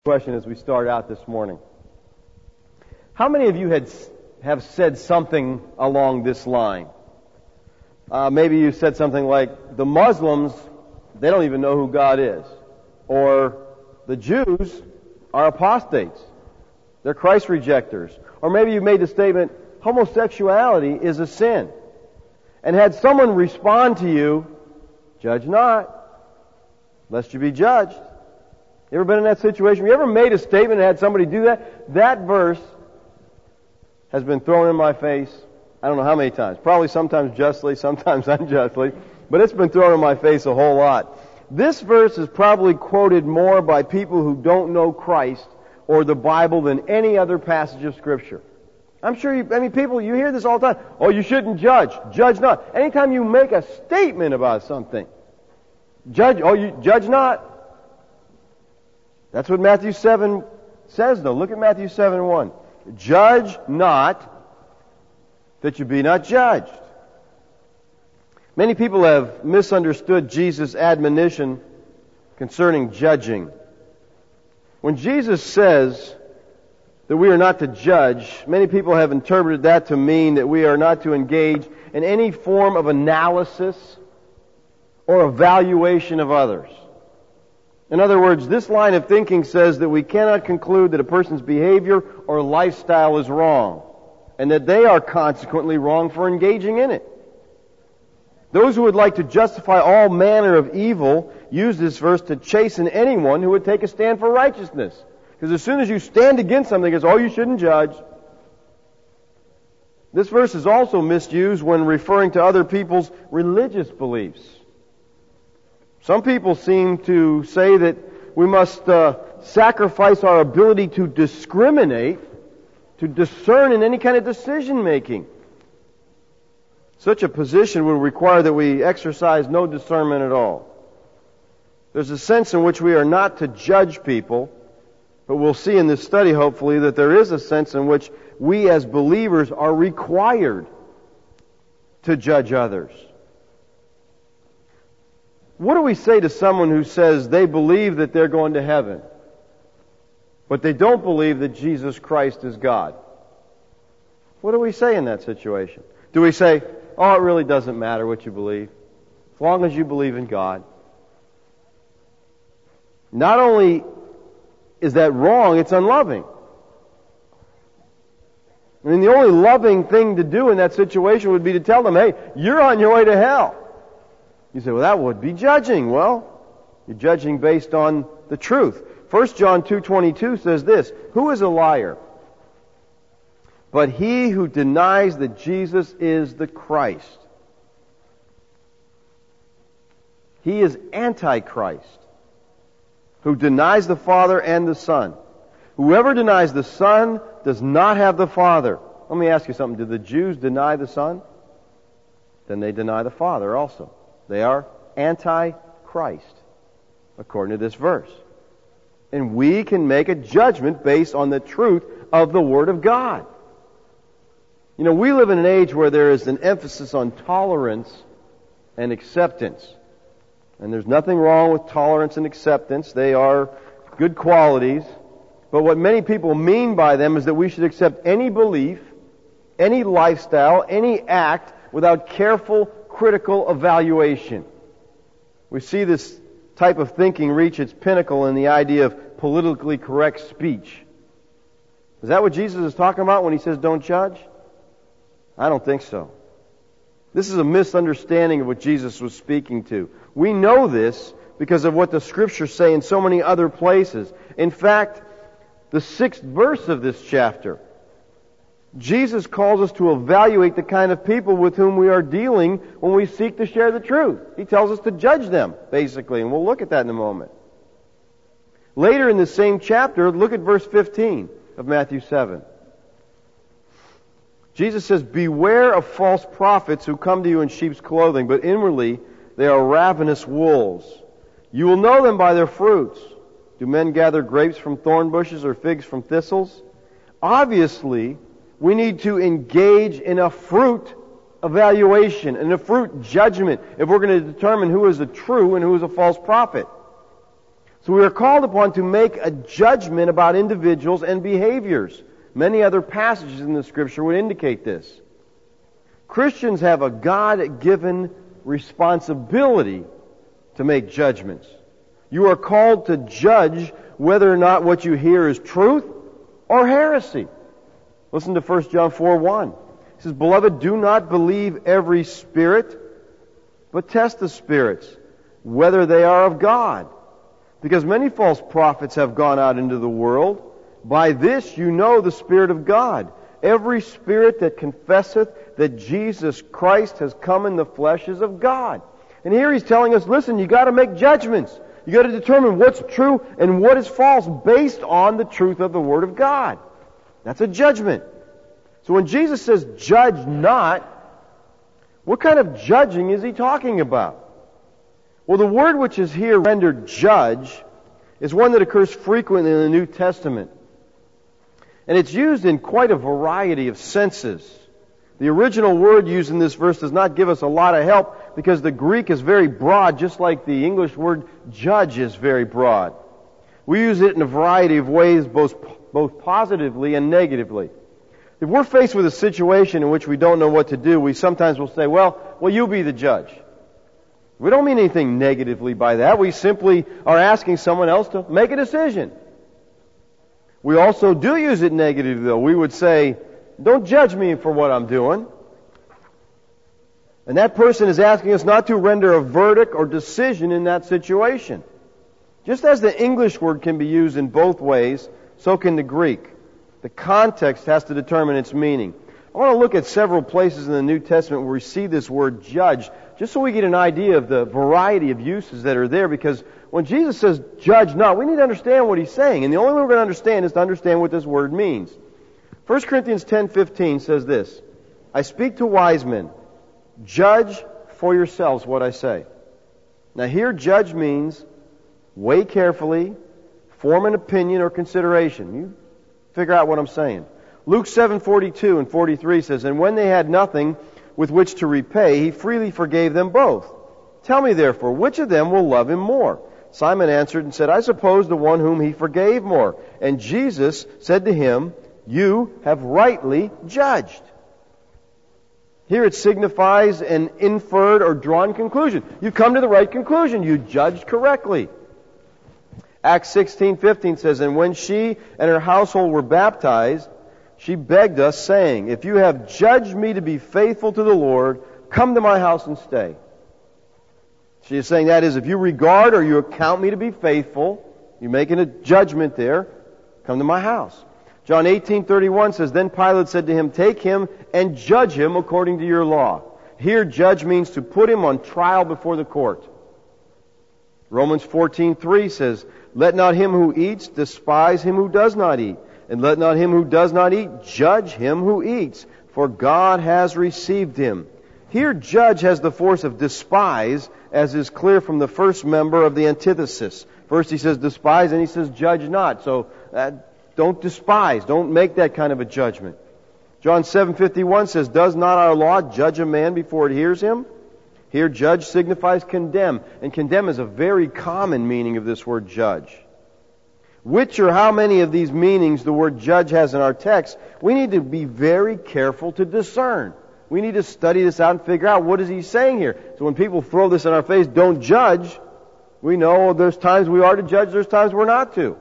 Question as we start out this morning. How many of you have said something along this line? Maybe you said something like, the Muslims, they don't even know who God is. Or, the Jews are apostates. They're Christ rejectors. Or maybe you made the statement, homosexuality is a sin. And had someone respond to you, judge not, lest you be judged. You ever been in that situation? You ever made a statement and had somebody do that? That verse has been thrown in my face, I don't know how many times. Probably sometimes justly, sometimes unjustly. But it's been thrown in my face a whole lot. This verse is probably quoted more by people who don't know Christ or the Bible than any other passage of Scripture. I'm sure people, you hear this all the time. Oh, you shouldn't judge. Judge not. Anytime you make a statement about something, you judge not. That's what Matthew 7 says, though. Look at Matthew 7:1. Judge not, that you be not judged. Many people have misunderstood Jesus' admonition concerning judging. When Jesus says that we are not to judge, many people have interpreted that to mean that we are not to engage in any form of analysis or evaluation of others. In other words, this line of thinking says that we cannot conclude that a person's behavior or lifestyle is wrong, and that they are consequently wrong for engaging in it. Those who would like to justify all manner of evil use this verse to chasten anyone who would take a stand for righteousness. Because as soon as you stand against something, it's, you shouldn't judge. This verse is also misused when referring to other people's religious beliefs. Some people seem to say that we must sacrifice our ability to discriminate, to discern in any kind of decision making. Such a position would require that we exercise no discernment at all. There's a sense in which we are not to judge people, but we'll see in this study, hopefully, that there is a sense in which we as believers are required to judge others. What do we say to someone who says they believe that they're going to heaven, but they don't believe that Jesus Christ is God? What do we say in that situation? Do we say, it really doesn't matter what you believe, as long as you believe in God? Not only is that wrong, it's unloving. I mean, the only loving thing to do in that situation would be to tell them, hey, you're on your way to hell. You say, that would be judging. Well, you're judging based on the truth. 1 John 2:22 says this, who is a liar? But he who denies that Jesus is the Christ. He is Antichrist, who denies the Father and the Son. Whoever denies the Son does not have the Father. Let me ask you something. Did the Jews deny the Son? Then they deny the Father also. They are Antichrist, according to this verse. And we can make a judgment based on the truth of the Word of God. You know, we live in an age where there is an emphasis on tolerance and acceptance. And there's nothing wrong with tolerance and acceptance. They are good qualities. But what many people mean by them is that we should accept any belief, any lifestyle, any act without careful, critical evaluation. We see this type of thinking reach its pinnacle in the idea of politically correct speech. Is that what Jesus is talking about when He says don't judge? I don't think so. This is a misunderstanding of what Jesus was speaking to. We know this because of what the Scriptures say in so many other places. In fact, the 6th verse of this chapter, Jesus calls us to evaluate the kind of people with whom we are dealing when we seek to share the truth. He tells us to judge them, basically, and we'll look at that in a moment. Later in the same chapter, look at verse 15 of Matthew 7. Jesus says, beware of false prophets who come to you in sheep's clothing, but inwardly they are ravenous wolves. You will know them by their fruits. Do men gather grapes from thorn bushes or figs from thistles? Obviously, we need to engage in a fruit evaluation and a fruit judgment if we're going to determine who is a true and who is a false prophet. So we are called upon to make a judgment about individuals and behaviors. Many other passages in the Scripture would indicate this. Christians have a God-given responsibility to make judgments. You are called to judge whether or not what you hear is truth or heresy. Listen to 1 John 4:1. It says, "Beloved, do not believe every spirit, but test the spirits, whether they are of God. Because many false prophets have gone out into the world. By this you know the Spirit of God. Every spirit that confesseth that Jesus Christ has come in the flesh is of God." And here he's telling us, listen, you got to make judgments. You got to determine what's true and what is false based on the truth of the Word of God. That's a judgment. So when Jesus says, "Judge not," what kind of judging is he talking about? Well, the word which is here rendered "judge" is one that occurs frequently in the New Testament. And it's used in quite a variety of senses. The original word used in this verse does not give us a lot of help because the Greek is very broad, just like the English word "judge" is very broad. We use it in a variety of ways, both positively and negatively. If we're faced with a situation in which we don't know what to do, we sometimes will say, well, you be the judge. We don't mean anything negatively by that. We simply are asking someone else to make a decision. We also do use it negatively, though. We would say, don't judge me for what I'm doing. And that person is asking us not to render a verdict or decision in that situation. Just as the English word can be used in both ways, so can the Greek. The context has to determine its meaning. I want to look at several places in the New Testament where we see this word "judge," just so we get an idea of the variety of uses that are there, because when Jesus says "judge not," we need to understand what he's saying. And the only way we're going to understand is to understand what this word means. 1 Corinthians 10:15 says this, "I speak to wise men, judge for yourselves what I say." Now here, judge means weigh carefully, form an opinion or consideration. You figure out what I'm saying. Luke 7:42 and 43 says, "And when they had nothing with which to repay, he freely forgave them both. Tell me therefore, which of them will love him more?" Simon answered and said, "I suppose the one whom he forgave more." And Jesus said to him, "You have rightly judged." Here it signifies an inferred or drawn conclusion. You come to the right conclusion. You judged correctly. Acts 16:15 says, "And when she and her household were baptized, she begged us, saying, 'If you have judged me to be faithful to the Lord, come to my house and stay.'" She is saying that is, if you regard or you account me to be faithful, you're making a judgment there, come to my house. John 18:31 says, "Then Pilate said to him, 'Take him and judge him according to your law.'" Here, judge means to put him on trial before the court. Romans 14:3 says, "Let not him who eats despise him who does not eat, and let not him who does not eat judge him who eats, for God has received him." Here, judge has the force of despise, as is clear from the first member of the antithesis. First he says despise, and he says judge not. So don't despise. Don't make that kind of a judgment. John 7:51 says, "Does not our law judge a man before it hears him?" Here, judge signifies condemn, and condemn is a very common meaning of this word judge. Which or how many of these meanings the word judge has in our text, we need to be very careful to discern. We need to study this out and figure out what is he saying here. So when people throw this in our face, don't judge, we know there's times we are to judge, there's times we're not to.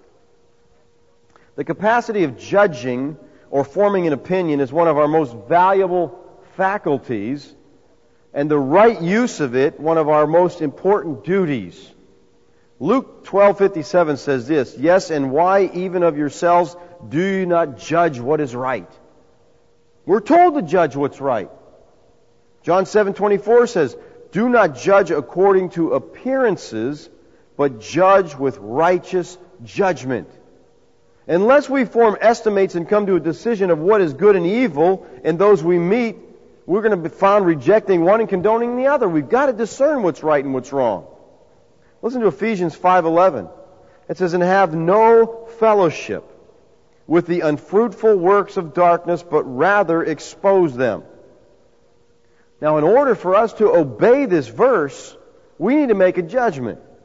The capacity of judging or forming an opinion is one of our most valuable faculties, and the right use of it, one of our most important duties. Luke 12:57 says this, "Yes, and why even of yourselves do you not judge what is right?" We're told to judge what's right. John 7:24 says, "Do not judge according to appearances, but judge with righteous judgment." Unless we form estimates and come to a decision of what is good and evil in those we meet, we're going to be found rejecting one and condoning the other. We've got to discern what's right and what's wrong. Listen to Ephesians 5:11. It says, "And have no fellowship with the unfruitful works of darkness, but rather expose them." Now, in order for us to obey this verse, we need to make a judgment.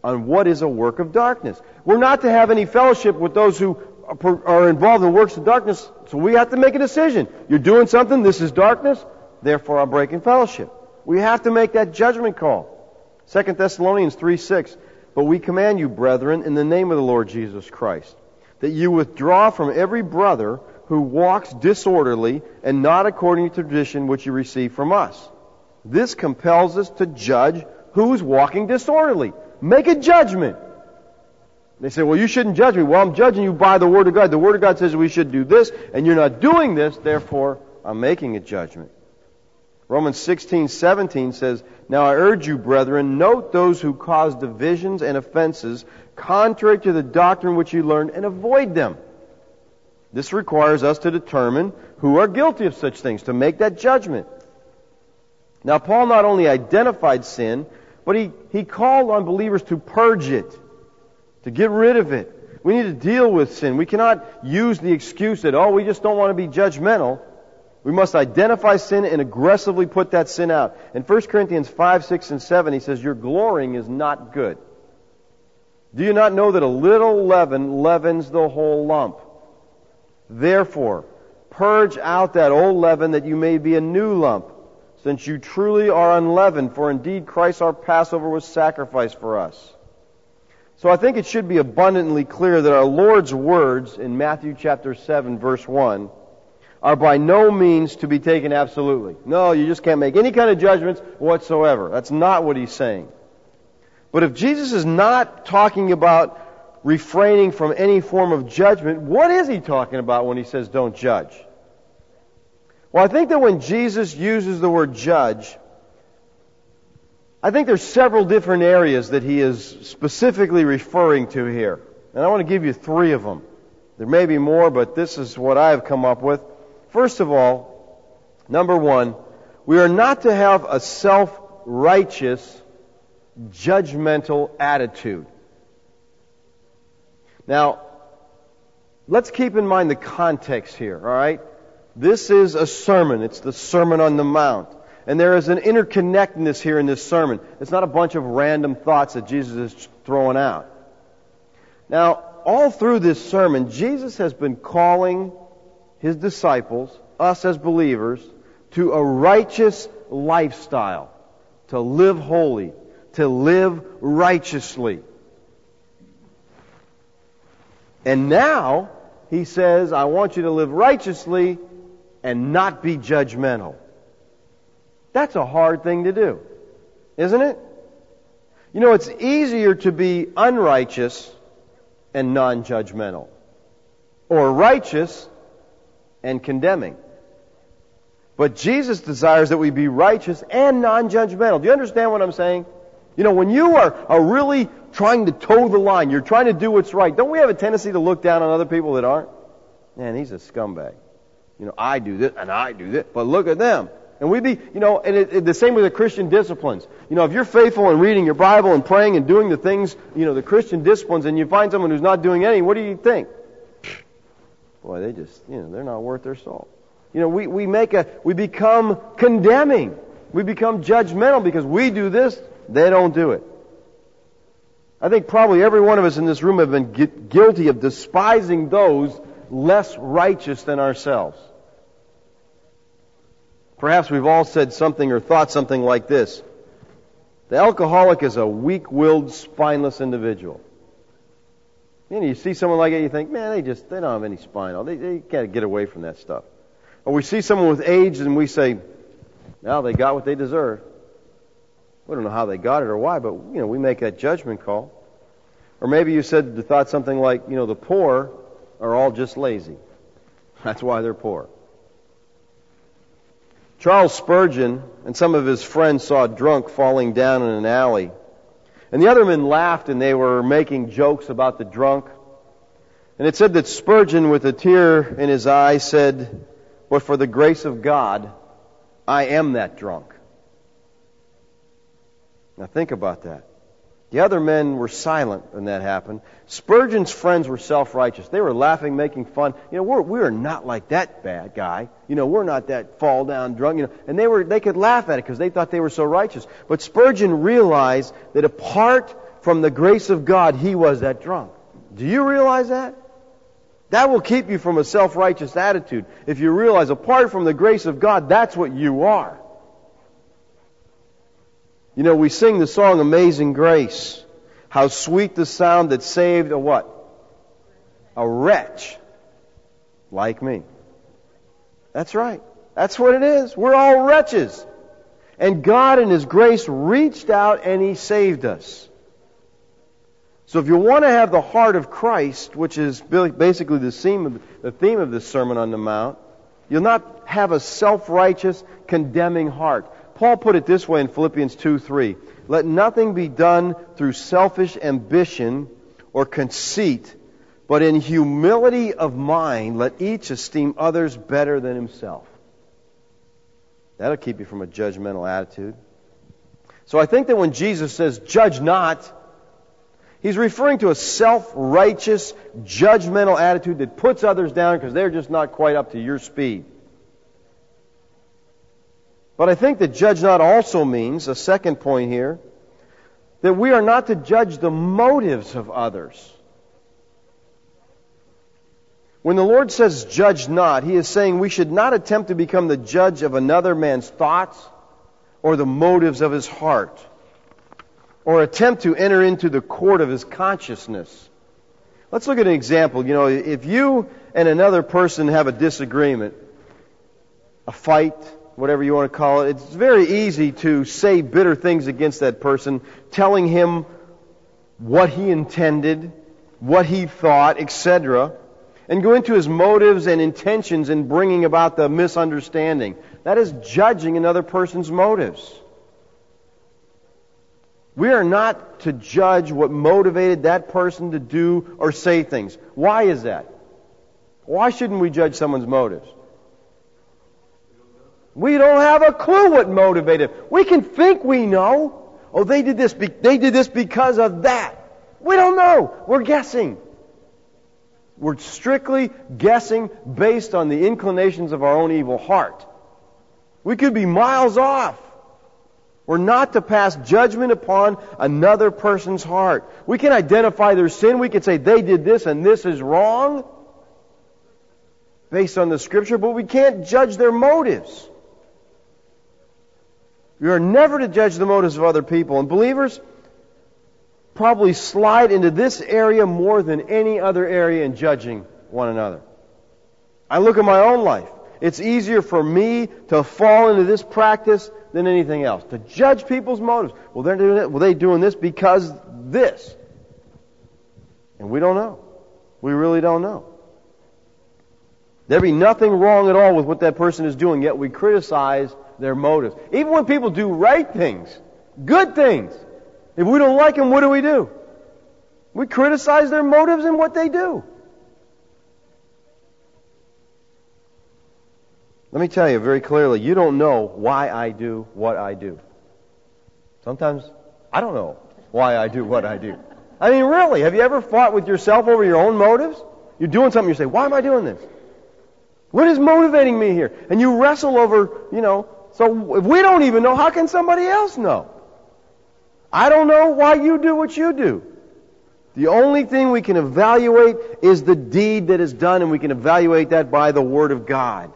on what is a work of darkness. We're not to have any fellowship with those who are involved in works of darkness, so we have to make a decision. You're doing something, this is darkness, therefore I'm breaking fellowship. We have to make that judgment call. 2 Thessalonians 3:6, but we command you, brethren, in the name of the Lord Jesus Christ, that you withdraw from every brother who walks disorderly and not according to tradition which you receive from us. This compels us to judge who's walking disorderly. Make a judgment. They say, well, you shouldn't judge me. Well, I'm judging you by the Word of God. The Word of God says we should do this, and you're not doing this, therefore I'm making a judgment. Romans 16:17 says, now I urge you, brethren, note those who cause divisions and offenses contrary to the doctrine which you learned, and avoid them. This requires us to determine who are guilty of such things, to make that judgment. Now, Paul not only identified sin, but he called on believers to purge it, to get rid of it. We need to deal with sin. We cannot use the excuse that, we just don't want to be judgmental. We must identify sin and aggressively put that sin out. In 1 Corinthians 5, 6, and 7, he says, your glorying is not good. Do you not know that a little leaven leavens the whole lump? Therefore, purge out that old leaven that you may be a new lump, since you truly are unleavened, for indeed Christ our Passover was sacrificed for us. So I think it should be abundantly clear that our Lord's words in Matthew chapter 7, verse 1, are by no means to be taken absolutely. No, you just can't make any kind of judgments whatsoever. That's not what he's saying. But if Jesus is not talking about refraining from any form of judgment, what is he talking about when he says don't judge? Well, I think that when Jesus uses the word judge, I think there's several different areas that he is specifically referring to here. And I want to give you 3 of them. There may be more, but this is what I've come up with. First of all, number 1, we are not to have a self-righteous, judgmental attitude. Now, let's keep in mind the context here, all right? This is a sermon. It's the Sermon on the Mount. And there is an interconnectedness here in this sermon. It's not a bunch of random thoughts that Jesus is throwing out. Now, all through this sermon, Jesus has been calling his disciples, us as believers, to a righteous lifestyle, to live holy, to live righteously. And now, he says, I want you to live righteously and not be judgmental. That's a hard thing to do, isn't it? You know, it's easier to be unrighteous and non-judgmental, or righteous and condemning. But Jesus desires that we be righteous and non-judgmental. Do you understand what I'm saying? You know, when you are really trying to toe the line, you're trying to do what's right, don't we have a tendency to look down on other people that aren't? Man, he's a scumbag. You know, I do this and I do this, but look at them. And the same with the Christian disciplines. You know, if you're faithful in reading your Bible and praying and doing the things, the Christian disciplines, and you find someone who's not doing any, what do you think? Boy, they just, they're not worth their salt. We become condemning. We become judgmental because we do this, they don't do it. I think probably every one of us in this room have been guilty of despising those less righteous than ourselves. Perhaps we've all said something or thought something like this. The alcoholic is a weak-willed, spineless individual. You see someone like that, you think, man, they don't have any spine. They can't get away from that stuff. Or we see someone with AIDS and we say, well, they got what they deserve. We don't know how they got it or why, but, we make that judgment call. Or maybe you thought something like, the poor are all just lazy. That's why they're poor. Charles Spurgeon and some of his friends saw a drunk falling down in an alley. And the other men laughed and they were making jokes about the drunk. And it said that Spurgeon, with a tear in his eye, said, but for the grace of God, I am that drunk. Now think about that. The other men were silent when that happened. Spurgeon's friends were self-righteous. They were laughing, making fun. We're not like that bad guy. We're not that fall-down drunk. And they could laugh at it because they thought they were so righteous. But Spurgeon realized that apart from the grace of God, he was that drunk. Do you realize that? That will keep you from a self-righteous attitude. If you realize, apart from the grace of God, that's what you are. You know, we sing the song Amazing Grace. How sweet the sound that saved a what? A wretch like me. That's right. That's what it is. We're all wretches. And God in His grace reached out and He saved us. So if you want to have the heart of Christ, which is basically the theme of this Sermon on the Mount, you'll not have a self-righteous, condemning heart. Paul put it this way in Philippians 2:3. Let nothing be done through selfish ambition or conceit, but in humility of mind, let each esteem others better than himself. That'll keep you from a judgmental attitude. So I think that when Jesus says, judge not, He's referring to a self-righteous, judgmental attitude that puts others down because they're just not quite up to your speed. But I think that judge not also means, a second point here, that we are not to judge the motives of others. When the Lord says judge not, He is saying we should not attempt to become the judge of another man's thoughts or the motives of his heart, or attempt to enter into the court of his consciousness. Let's look at an example. You know, if you and another person have a disagreement, a fight, whatever you want to call it, it's very easy to say bitter things against that person, telling him what he intended, what he thought, etc., and go into his motives and intentions in bringing about the misunderstanding. That is judging another person's motives. We are not to judge what motivated that person to do or say things. Why is that? Why shouldn't we judge someone's motives? We don't have a clue what motivated. We can think we know. Oh, they did this because of that. We don't know. We're guessing. We're strictly guessing based on the inclinations of our own evil heart. We could be miles off. We're not to pass judgment upon another person's heart. We can identify their sin. We can say they did this and this is wrong based on the Scripture, but we can't judge their motives. We are never to judge the motives of other people. And believers probably slide into this area more than any other area in judging one another. I look at my own life. It's easier for me to fall into this practice than anything else. To judge people's motives. Well, they're doing it. Well, they're doing this because this. And we don't know. We really don't know. There'd be nothing wrong at all with what that person is doing, yet we criticize their motives. Even when people do right things, good things, if we don't like them, what do? We criticize their motives and what they do. Let me tell you very clearly, you don't know why I do what I do. Sometimes I don't know why I do what I do. I mean, really, have you ever fought with yourself over your own motives? You're doing something, you say, why am I doing this? What is motivating me here? And you wrestle over, so if we don't even know, how can somebody else know? I don't know why you do what you do. The only thing we can evaluate is the deed that is done, and we can evaluate that by the Word of God.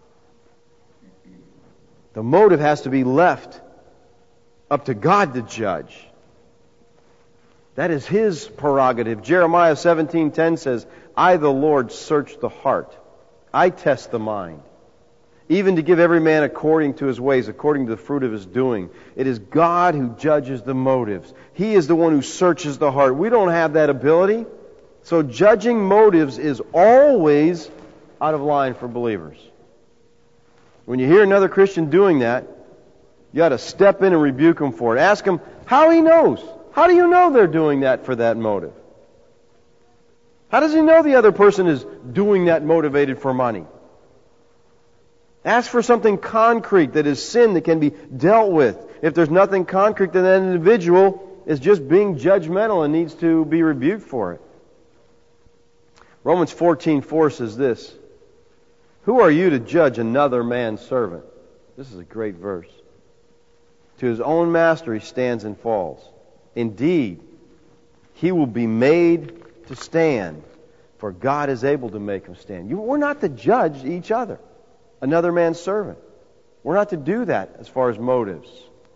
The motive has to be left up to God to judge. That is His prerogative. Jeremiah 17:10 says, I, the Lord, search the heart. I test the mind, even to give every man according to his ways, according to the fruit of his doing. It is God who judges the motives. He is the one who searches the heart. We don't have that ability. So judging motives is always out of line for believers. When you hear another Christian doing that, you ought to step in and rebuke him for it. Ask him how he knows. How do you know they're doing that for that motive? How does he know the other person is doing that motivated for money? Ask for something concrete that is sin that can be dealt with. If there's nothing concrete, then that individual is just being judgmental and needs to be rebuked for it. Romans 14:4 says this, who are you to judge another man's servant? This is a great verse. To his own master he stands and falls. Indeed, he will be made to stand, for God is able to make him stand. We're not to judge each other, another man's servant. We're not to do that as far as motives.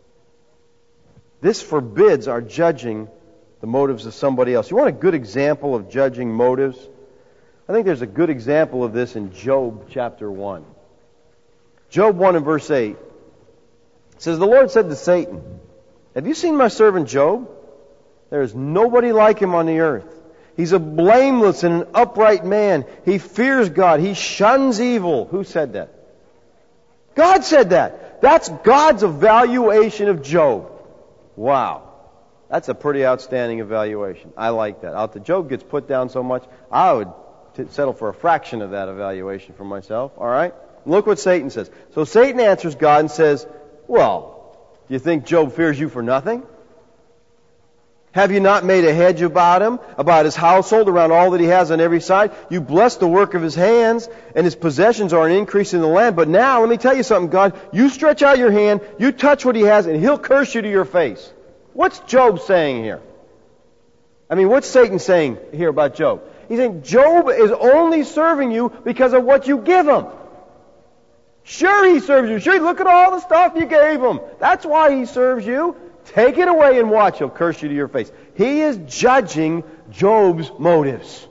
This forbids our judging the motives of somebody else. You want a good example of judging motives? I think there's a good example of this in Job chapter 1. Job 1 and verse 8 says, "The Lord said to Satan, 'Have you seen my servant Job? There is nobody like him on the earth. He's a blameless and an upright man. He fears God. He shuns evil.'" Who said that? God said that. That's God's evaluation of Job. Wow. That's a pretty outstanding evaluation. I like that. After Job gets put down so much, I would settle for a fraction of that evaluation for myself. All right? Look what Satan says. So Satan answers God and says, "Well, do you think Job fears you for nothing? Have you not made a hedge about him, about his household, around all that he has on every side? You bless the work of his hands, and his possessions are an increase in the land. But now, let me tell you something, God. You stretch out your hand, you touch what he has, and he'll curse you to your face." What's Job saying here? I mean, what's Satan saying here about Job? He's saying Job is only serving you because of what you give him. Sure, he serves you. Sure, look at all the stuff you gave him. That's why he serves you. Take it away and watch. He'll curse you to your face. He is judging Job's motives.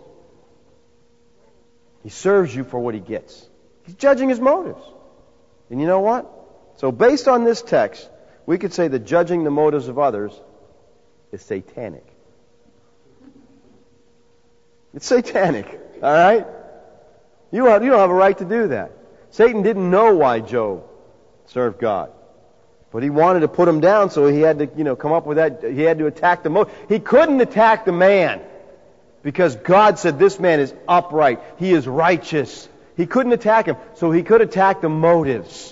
He serves you for what he gets. He's judging his motives. And you know what? So based on this text, we could say that judging the motives of others is satanic. It's satanic. All right? You don't have a right to do that. Satan didn't know why Job served God. But he wanted to put him down, so he had to, come up with that. He had to attack the motive. He couldn't attack the man because God said this man is upright. He is righteous. He couldn't attack him, so he could attack the motives.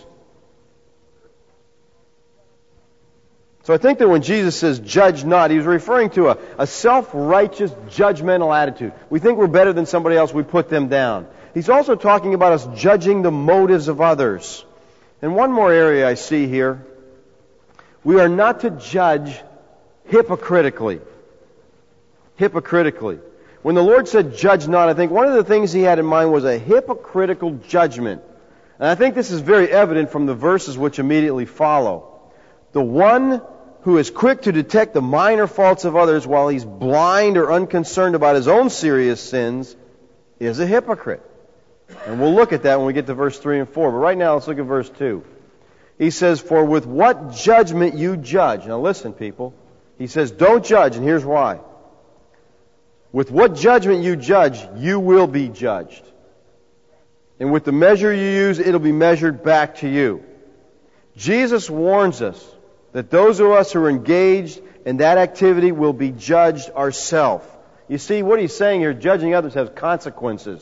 So I think that when Jesus says, "Judge not," he was referring to a self-righteous, judgmental attitude. We think we're better than somebody else, we put them down. He's also talking about us judging the motives of others. And one more area I see here. We are not to judge hypocritically. Hypocritically. When the Lord said, "Judge not," I think one of the things he had in mind was a hypocritical judgment. And I think this is very evident from the verses which immediately follow. The one who is quick to detect the minor faults of others while he's blind or unconcerned about his own serious sins is a hypocrite. And we'll look at that when we get to verse 3 and 4. But right now, let's look at verse 2. He says, "For with what judgment you judge." Now listen, people. He says, don't judge, and here's why. With what judgment you judge, you will be judged. And with the measure you use, it'll be measured back to you. Jesus warns us that those of us who are engaged in that activity will be judged ourselves. You see, what he's saying here, judging others has consequences.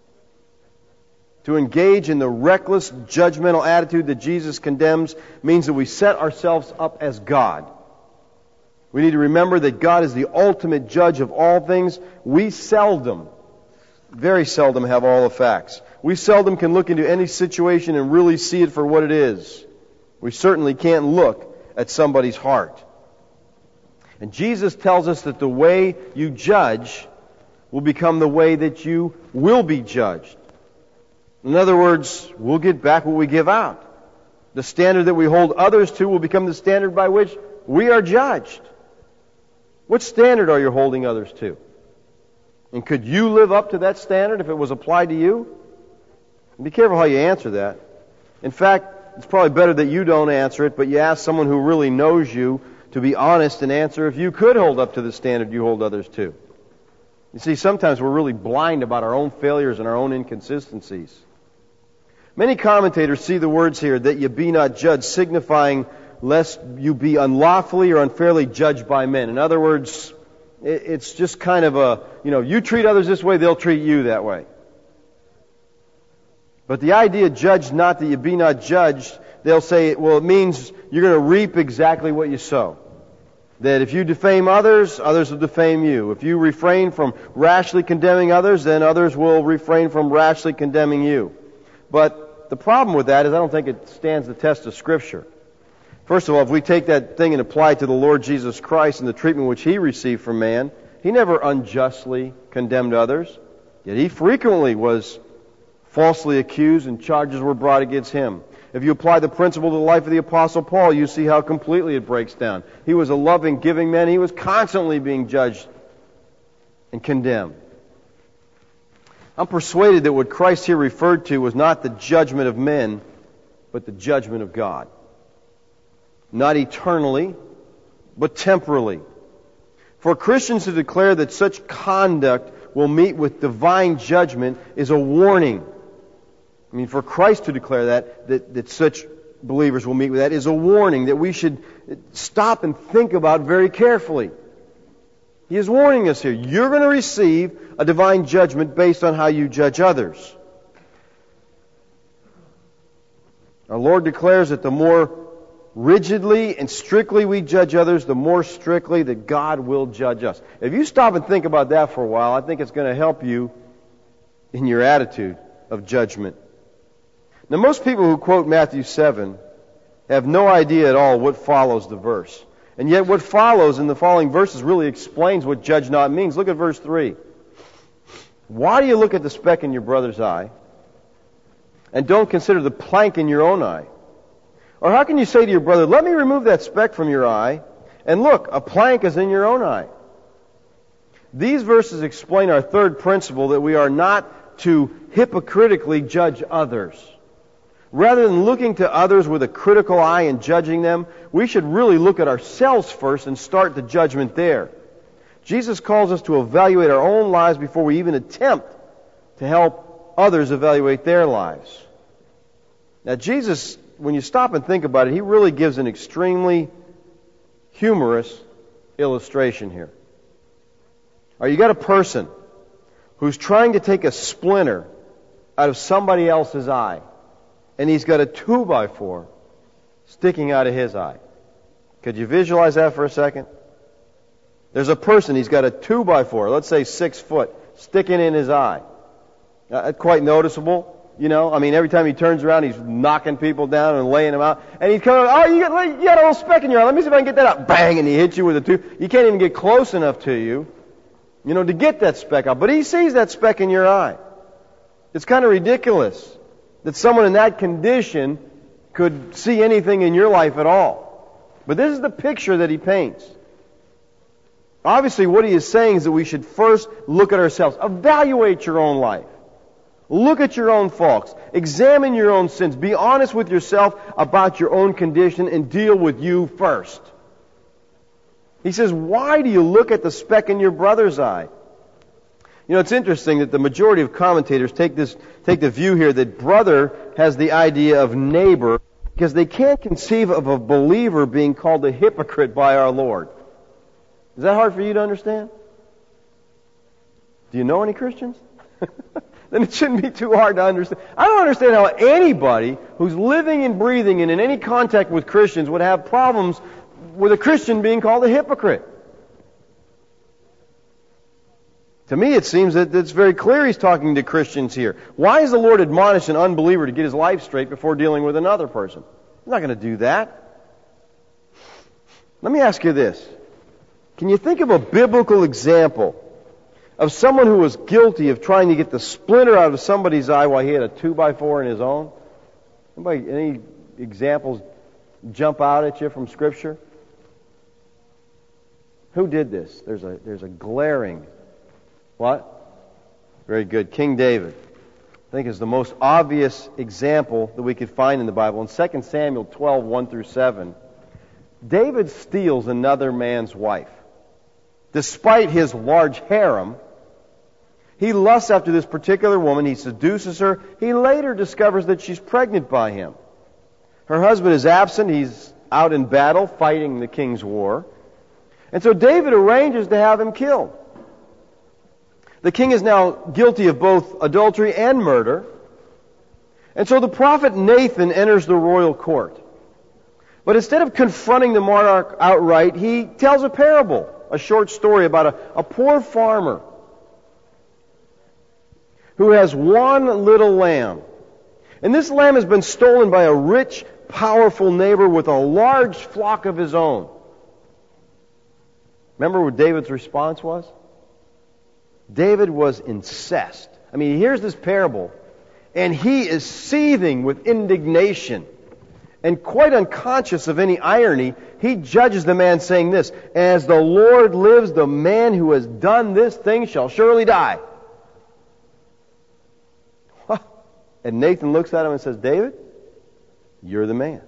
To engage in the reckless, judgmental attitude that Jesus condemns means that we set ourselves up as God. We need to remember that God is the ultimate judge of all things. We seldom, very seldom, have all the facts. We seldom can look into any situation and really see it for what it is. We certainly can't look at somebody's heart. And Jesus tells us that the way you judge will become the way that you will be judged. In other words, we'll get back what we give out. The standard that we hold others to will become the standard by which we are judged. What standard are you holding others to? And could you live up to that standard if it was applied to you? Be careful how you answer that. In fact, it's probably better that you don't answer it, but you ask someone who really knows you to be honest and answer if you could hold up to the standard you hold others to. You see, sometimes we're really blind about our own failures and our own inconsistencies. Many commentators see the words here, "that ye be not judged," signifying lest you be unlawfully or unfairly judged by men. In other words, it's just kind of you treat others this way, they'll treat you that way. But the idea, "judge not that you be not judged," they'll say, well, it means you're going to reap exactly what you sow. That if you defame others, others will defame you. If you refrain from rashly condemning others, then others will refrain from rashly condemning you. But the problem with that is I don't think it stands the test of Scripture. First of all, if we take that thing and apply it to the Lord Jesus Christ and the treatment which He received from man, He never unjustly condemned others. Yet he frequently was falsely accused and charges were brought against him. If you apply the principle to the life of the Apostle Paul, you see how completely it breaks down. He was a loving, giving man. He was constantly being judged and condemned. I'm persuaded that what Christ here referred to was not the judgment of men, but the judgment of God. Not eternally, but temporally. For Christians to declare that such conduct will meet with divine judgment is a warning. I mean, for Christ to declare that such believers will meet with that is a warning that we should stop and think about very carefully. He is warning us here. You're going to receive a divine judgment based on how you judge others. Our Lord declares that the more rigidly and strictly we judge others, the more strictly that God will judge us. If you stop and think about that for a while, I think it's going to help you in your attitude of judgment. Now, most people who quote Matthew 7 have no idea at all what follows the verse. And yet what follows in the following verses really explains what judge not means. Look at verse 3. Why do you look at the speck in your brother's eye and don't consider the plank in your own eye? Or how can you say to your brother, let me remove that speck from your eye, and look, a plank is in your own eye? These verses explain our third principle, that we are not to hypocritically judge others. Rather than looking to others with a critical eye and judging them, we should really look at ourselves first and start the judgment there. Jesus calls us to evaluate our own lives before we even attempt to help others evaluate their lives. Now, Jesus, when you stop and think about it, he really gives an extremely humorous illustration here. You got a person who's trying to take a splinter out of somebody else's eye, and he's got a 2x4 sticking out of his eye. Could you visualize that for a second? There's a person, he's got a 2x4, let's say 6 foot, sticking in his eye. Quite noticeable. You know, I mean, every time he turns around, he's knocking people down and laying them out. And he's coming, you got a little speck in your eye. Let me see if I can get that out. Bang, and he hits you with a 2. You can't even get close enough to you, to get that speck out. But he sees that speck in your eye. It's kind of ridiculous that someone in that condition could see anything in your life at all. But this is the picture that he paints. Obviously, what he is saying is that we should first look at ourselves. Evaluate your own life. Look at your own faults. Examine your own sins. Be honest with yourself about your own condition and deal with you first. He says, why do you look at the speck in your brother's eye? It's interesting that the majority of commentators take the view here that brother has the idea of neighbor because they can't conceive of a believer being called a hypocrite by our Lord. Is that hard for you to understand? Do you know any Christians? Then it shouldn't be too hard to understand. I don't understand how anybody who's living and breathing and in any contact with Christians would have problems with a Christian being called a hypocrite. To me, it seems that it's very clear he's talking to Christians here. Why does the Lord admonish an unbeliever to get his life straight before dealing with another person? He's not going to do that. Let me ask you this. Can you think of a biblical example of someone who was guilty of trying to get the splinter out of somebody's eye while he had a 2x4 in his own? Any examples jump out at you from Scripture? Who did this? There's a glaring... What? Very good. King David, I think, is the most obvious example that we could find in the Bible. In 2 Samuel 12, 1 through 7, David steals another man's wife. Despite his large harem, he lusts after this particular woman. He seduces her. He later discovers that she's pregnant by him. Her husband is absent. He's out in battle fighting the king's war. And so David arranges to have him killed. The king is now guilty of both adultery and murder. And so the prophet Nathan enters the royal court. But instead of confronting the monarch outright, he tells a parable, a short story about a poor farmer who has one little lamb. And this lamb has been stolen by a rich, powerful neighbor with a large flock of his own. Remember what David's response was? David was incensed. I mean, he hears this parable, and he is seething with indignation. And quite unconscious of any irony, he judges the man saying this, "As the Lord lives, the man who has done this thing shall surely die." And Nathan looks at him and says, "David, you're the man."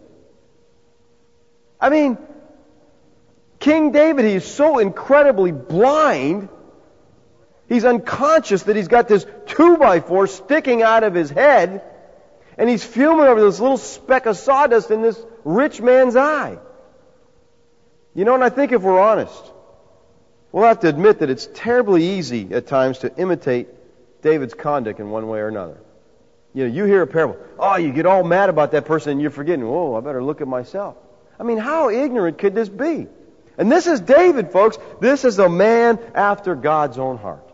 I mean, King David, he's so incredibly blind, he's unconscious that he's got this 2x4 sticking out of his head, and he's fuming over this little speck of sawdust in this rich man's eye. You know, and I think if we're honest, we'll have to admit that it's terribly easy at times to imitate David's conduct in one way or another. You know, you hear a parable. Oh, you get all mad about that person and you're forgetting, "Whoa, I better look at myself." I mean, how ignorant could this be? And this is David, folks. This is a man after God's own heart.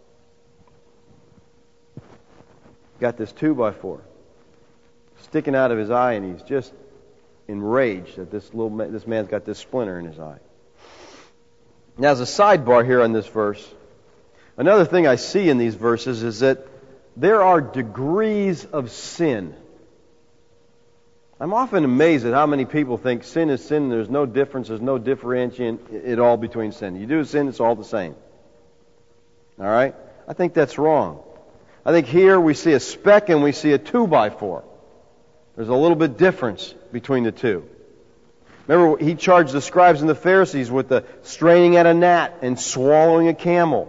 Got this 2x4 sticking out of his eye, and he's just enraged that this man's got this splinter in his eye. Now, as a sidebar here on this verse, another thing I see in these verses is that there are degrees of sin. I'm often amazed at how many people think sin is sin, and there's no difference, there's no differentiation at all between sin. You do sin, it's all the same. All right? I think that's wrong. I think here we see a speck and we see a 2x4. There's a little bit difference between the two. Remember, he charged the scribes and the Pharisees with the straining at a gnat and swallowing a camel.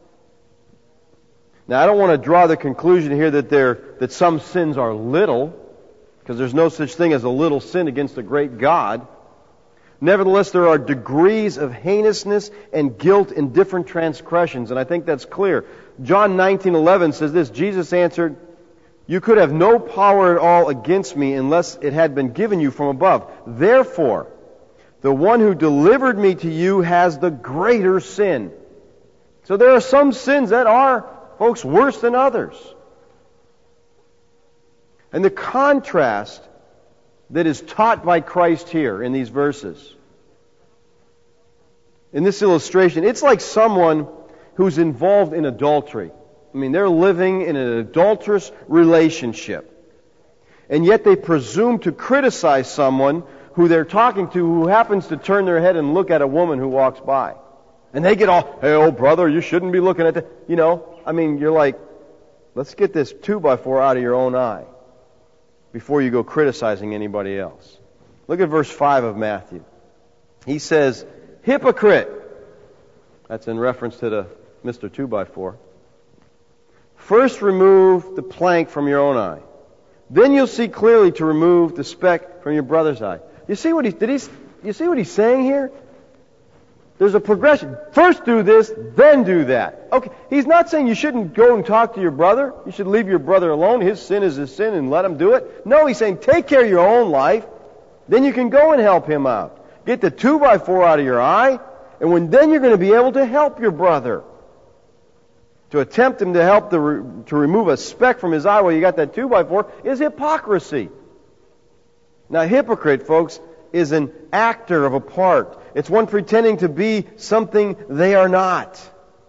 Now, I don't want to draw the conclusion here that some sins are little, because there's no such thing as a little sin against a great God. Nevertheless, there are degrees of heinousness and guilt in different transgressions, and I think that's clear. John 19:11 says this, Jesus answered, "You could have no power at all against me unless it had been given you from above. Therefore, the one who delivered me to you has the greater sin." So there are some sins that are, folks, worse than others. And the contrast that is taught by Christ here in these verses, in this illustration, it's like someone who's involved in adultery. I mean, they're living in an adulterous relationship. And yet they presume to criticize someone who they're talking to who happens to turn their head and look at a woman who walks by. And they get all, "Hey, old brother, you shouldn't be looking at that." You know, I mean, you're like, let's get this 2x4 out of your own eye before you go criticizing anybody else. Look at verse 5 of Matthew. He says, "Hypocrite." That's in reference to the Mr. 2x4. "First remove the plank from your own eye. Then you'll see clearly to remove the speck from your brother's eye." You see what he's saying here? There's a progression. First do this, then do that. Okay, he's not saying you shouldn't go and talk to your brother. You should leave your brother alone. His sin is his sin and let him do it. No, he's saying take care of your own life. Then you can go and help him out. Get the 2x4 out of your eye, and then you're going to be able to help your brother. To attempt him to help to remove a speck from his eye while you got that 2x4 is hypocrisy. Now, hypocrite, folks, is an actor of a part. It's one pretending to be something they are not.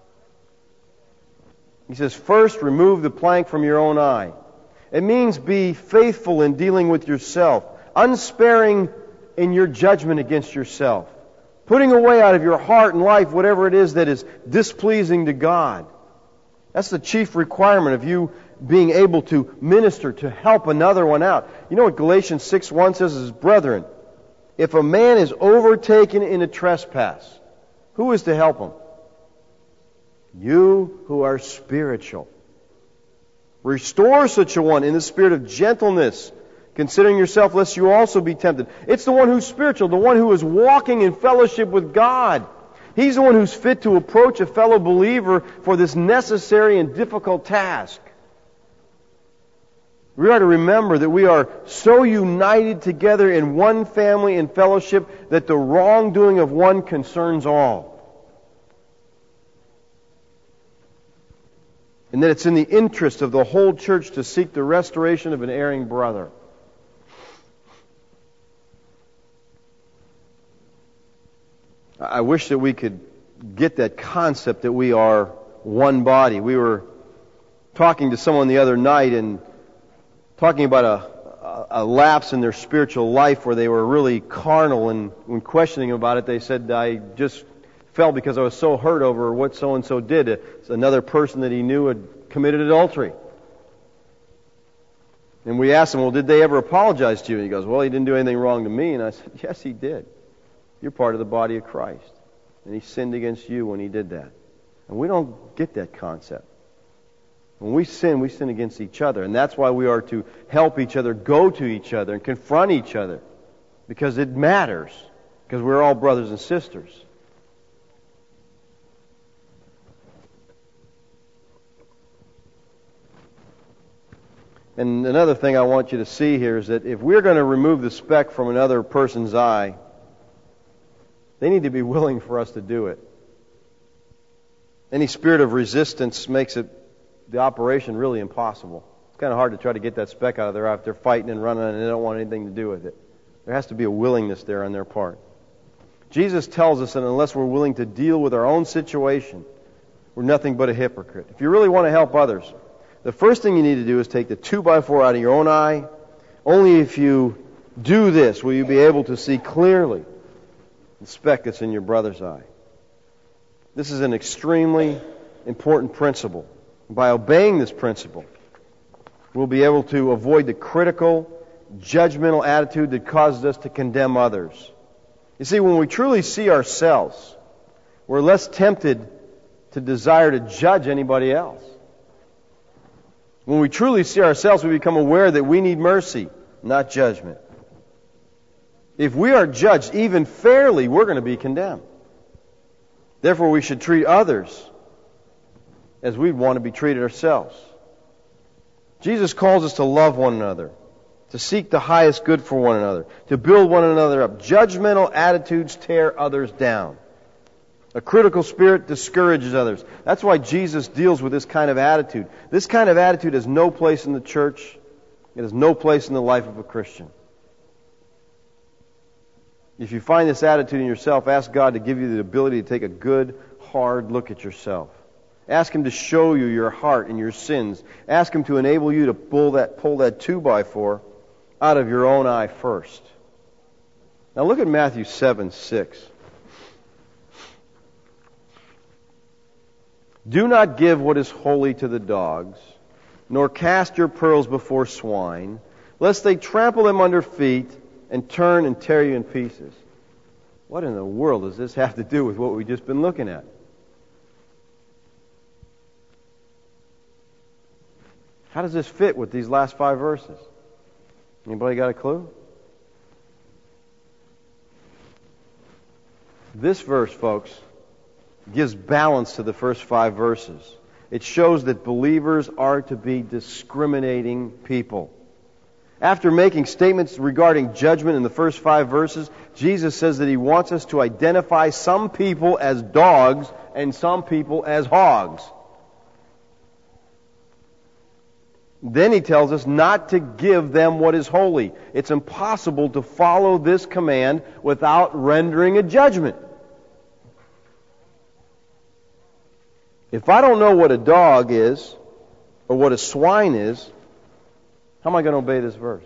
He says, first remove the plank from your own eye. It means be faithful in dealing with yourself, unsparing in your judgment against yourself, putting away out of your heart and life whatever it is that is displeasing to God. That's the chief requirement of you being able to minister, to help another one out. You know what Galatians 6:1 says is, "Brethren, if a man is overtaken in a trespass, who is to help him? You who are spiritual. Restore such a one in the spirit of gentleness, considering yourself lest you also be tempted." It's the one who's spiritual, the one who is walking in fellowship with God. He's the one who's fit to approach a fellow believer for this necessary and difficult task. We are to remember that we are so united together in one family and fellowship that the wrongdoing of one concerns all. And that it's in the interest of the whole church to seek the restoration of an erring brother. I wish that we could get that concept that we are one body. We were talking to someone the other night and talking about a lapse in their spiritual life where they were really carnal, and when questioning about it, they said, I just fell because I was so hurt over what so-and-so did. It's another person that he knew had committed adultery. And we asked him, well, did they ever apologize to you? And he goes, well, he didn't do anything wrong to me. And I said, yes, he did. You're part of the body of Christ. And he sinned against you when he did that. And we don't get that concept. When we sin against each other. And that's why we are to help each other, go to each other, and confront each other. Because it matters. Because we're all brothers and sisters. And another thing I want you to see here is that if we're going to remove the speck from another person's eye, they need to be willing for us to do it. Any spirit of resistance makes the operation really impossible. It's kind of hard to try to get that speck out of their eye if they're fighting and running and they don't want anything to do with it. There has to be a willingness there on their part. Jesus tells us that unless we're willing to deal with our own situation, we're nothing but a hypocrite. If you really want to help others, the first thing you need to do is take the 2x4 out of your own eye. Only if you do this will you be able to see clearly the speck that's in your brother's eye. This is an extremely important principle. By obeying this principle, we'll be able to avoid the critical, judgmental attitude that causes us to condemn others. You see, when we truly see ourselves, we're less tempted to desire to judge anybody else. When we truly see ourselves, we become aware that we need mercy, not judgment. If we are judged even fairly, we're going to be condemned. Therefore, we should treat others as we'd want to be treated ourselves. Jesus calls us to love one another, to seek the highest good for one another, to build one another up. Judgmental attitudes tear others down. A critical spirit discourages others. That's why Jesus deals with this kind of attitude. This kind of attitude has no place in the church. It has no place in the life of a Christian. If you find this attitude in yourself, ask God to give you the ability to take a good, hard look at yourself. Ask Him to show you your heart and your sins. Ask Him to enable you to pull that 2x4 out of your own eye first. Now look at Matthew 7:6. Do not give what is holy to the dogs, nor cast your pearls before swine, lest they trample them under feet and turn and tear you in pieces. What in the world does this have to do with what we've just been looking at? How does this fit with these last 5 verses? Anybody got a clue? This verse, folks, gives balance to the first 5 verses. It shows that believers are to be discriminating people. After making statements regarding judgment in the first 5 verses, Jesus says that He wants us to identify some people as dogs and some people as hogs. Then He tells us not to give them what is holy. It's impossible to follow this command without rendering a judgment. If I don't know what a dog is, or what a swine is, how am I going to obey this verse?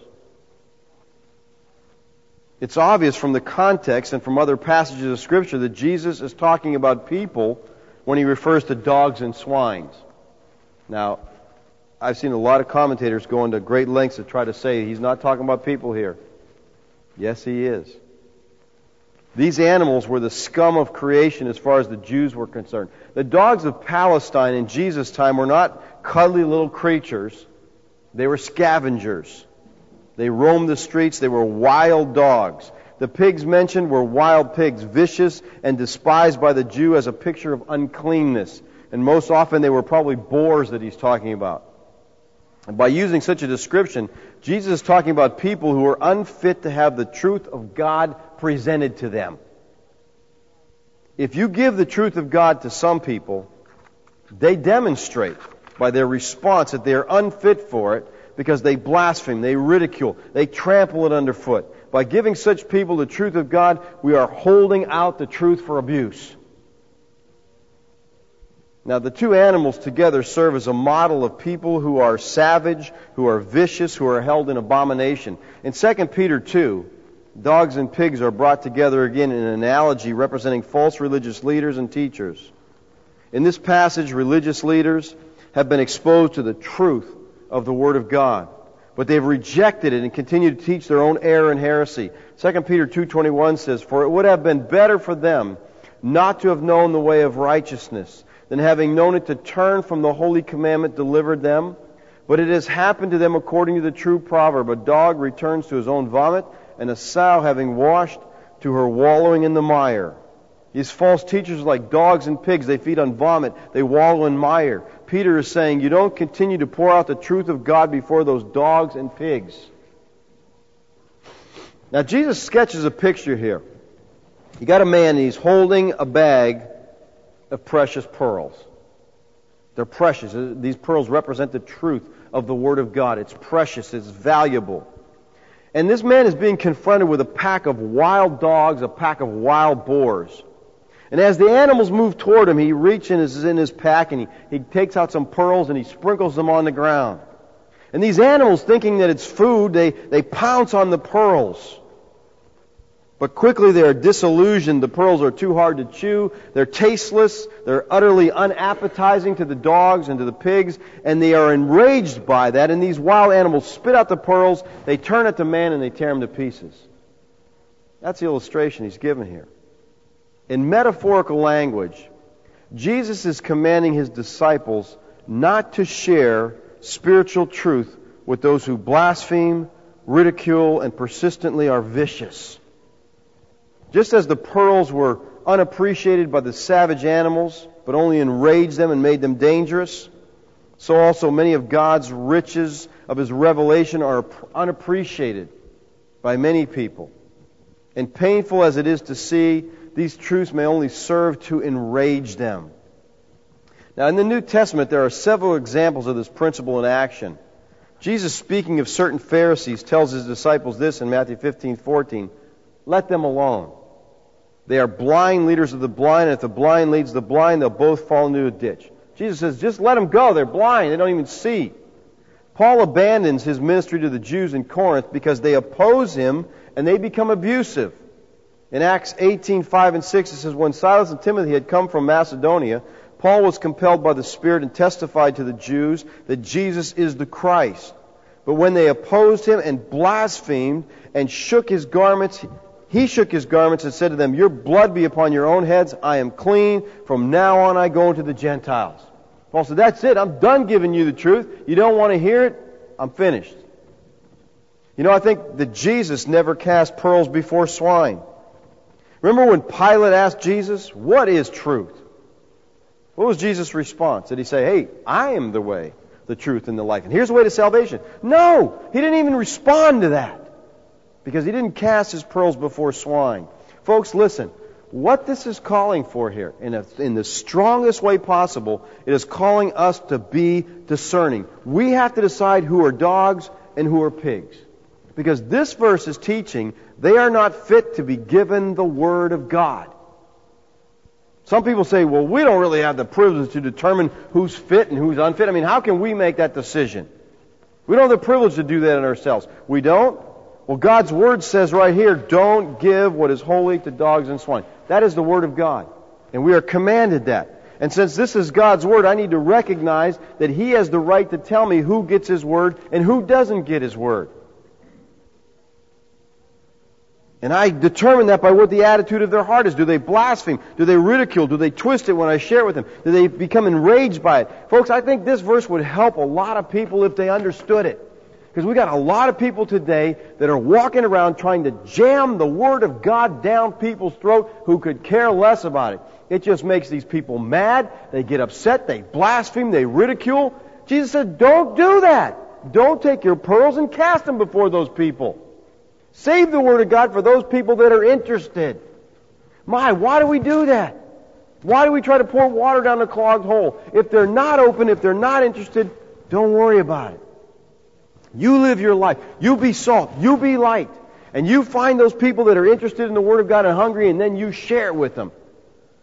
It's obvious from the context and from other passages of Scripture that Jesus is talking about people when He refers to dogs and swines. Now, I've seen a lot of commentators go into great lengths to try to say He's not talking about people here. Yes, He is. These animals were the scum of creation as far as the Jews were concerned. The dogs of Palestine in Jesus' time were not cuddly little creatures. They were scavengers. They roamed the streets. They were wild dogs. The pigs mentioned were wild pigs, vicious and despised by the Jew as a picture of uncleanness. And most often they were probably boars that He's talking about. And by using such a description, Jesus is talking about people who are unfit to have the truth of God presented to them. If you give the truth of God to some people, they demonstrate by their response that they are unfit for it because they blaspheme, they ridicule, they trample it underfoot. By giving such people the truth of God, we are holding out the truth for abuse. Now, the two animals together serve as a model of people who are savage, who are vicious, who are held in abomination. In 2 Peter 2, dogs and pigs are brought together again in an analogy representing false religious leaders and teachers. In this passage, religious leaders have been exposed to the truth of the Word of God, but they've rejected it and continue to teach their own error and heresy. 2 Peter 2:21 says, "For it would have been better for them not to have known the way of righteousness, than having known it to turn from the holy commandment delivered them. But it has happened to them according to the true proverb, a dog returns to his own vomit, and a sow having washed to her wallowing in the mire." These false teachers are like dogs and pigs. They feed on vomit. They wallow in mire. Peter is saying, you don't continue to pour out the truth of God before those dogs and pigs. Now, Jesus sketches a picture here. You got a man, and he's holding a bag of precious pearls. They're precious. These pearls represent the truth of the Word of God. It's precious. It's valuable. And this man is being confronted with a pack of wild dogs, a pack of wild boars. And as the animals move toward him, he reaches in his pack and he takes out some pearls and he sprinkles them on the ground. And these animals, thinking that it's food, they pounce on the pearls. But quickly they are disillusioned. The pearls are too hard to chew. They're tasteless. They're utterly unappetizing to the dogs and to the pigs. And they are enraged by that. And these wild animals spit out the pearls. They turn at the man and they tear him to pieces. That's the illustration he's given here. In metaphorical language, Jesus is commanding his disciples not to share spiritual truth with those who blaspheme, ridicule, and persistently are vicious. Just as the pearls were unappreciated by the savage animals, but only enraged them and made them dangerous, so also many of God's riches of His revelation are unappreciated by many people. And painful as it is to see, these truths may only serve to enrage them. Now, in the New Testament, there are several examples of this principle in action. Jesus, speaking of certain Pharisees, tells His disciples this in Matthew 15:14, "Let them alone. They are blind leaders of the blind, and if the blind leads the blind, they'll both fall into a ditch." Jesus says, just let them go. They're blind. They don't even see. Paul abandons his ministry to the Jews in Corinth because they oppose him and they become abusive. In Acts 18:5 and 6, it says, "When Silas and Timothy had come from Macedonia, Paul was compelled by the Spirit and testified to the Jews that Jesus is the Christ. But when they opposed him and blasphemed and shook his garments, he shook his garments and said to them, 'Your blood be upon your own heads. I am clean. From now on I go into the Gentiles.'" Paul said, that's it. I'm done giving you the truth. You don't want to hear it? I'm finished. You know, I think that Jesus never cast pearls before swine. Remember when Pilate asked Jesus, "What is truth?" What was Jesus' response? Did he say, "Hey, I am the way, the truth, and the life, and here's the way to salvation"? No! He didn't even respond to that. Because he didn't cast his pearls before swine. Folks, listen. What this is calling for here, in the strongest way possible, it is calling us to be discerning. We have to decide who are dogs and who are pigs. Because this verse is teaching they are not fit to be given the Word of God. Some people say, well, we don't really have the privilege to determine who's fit and who's unfit. I mean, how can we make that decision? We don't have the privilege to do that in ourselves. We don't? Well, God's Word says right here, don't give what is holy to dogs and swine. That is the Word of God. And we are commanded that. And since this is God's Word, I need to recognize that He has the right to tell me who gets His Word and who doesn't get His Word. And I determine that by what the attitude of their heart is. Do they blaspheme? Do they ridicule? Do they twist it when I share it with them? Do they become enraged by it? Folks, I think this verse would help a lot of people if they understood it. Because we got a lot of people today that are walking around trying to jam the Word of God down people's throat who could care less about it. It just makes these people mad. They get upset. They blaspheme. They ridicule. Jesus said, don't do that. Don't take your pearls and cast them before those people. Save the Word of God for those people that are interested. Why do we do that? Why do we try to pour water down a clogged hole? If they're not open, if they're not interested, don't worry about it. You live your life. You be salt. You be light. And you find those people that are interested in the Word of God and hungry, and then you share it with them.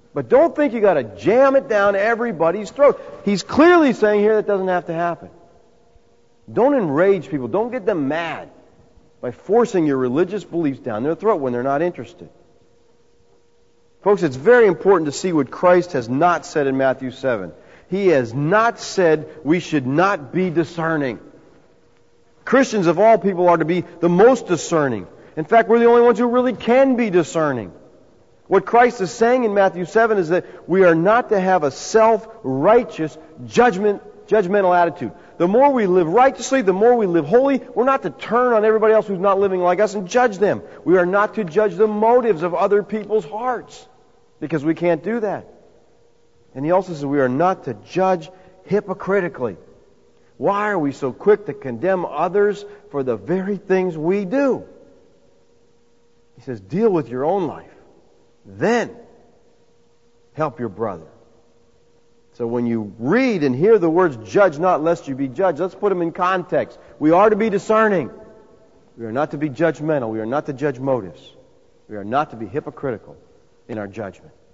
But don't think you got to jam it down everybody's throat. He's clearly saying here that doesn't have to happen. Don't enrage people. Don't get them mad by forcing your religious beliefs down their throat when they're not interested. Folks, it's very important to see what Christ has not said in Matthew 7. He has not said we should not be discerning. Christians of all people are to be the most discerning. In fact, we're the only ones who really can be discerning. What Christ is saying in Matthew 7 is that we are not to have a self-righteous judgmental attitude. The more we live righteously, the more we live holy, we're not to turn on everybody else who's not living like us and judge them. We are not to judge the motives of other people's hearts, because we can't do that. And he also says we are not to judge hypocritically. Why are we so quick to condemn others for the very things we do? He says, deal with your own life. Then help your brother. So when you read and hear the words, judge not lest you be judged, let's put them in context. We are to be discerning. We are not to be judgmental. We are not to judge motives. We are not to be hypocritical in our judgment.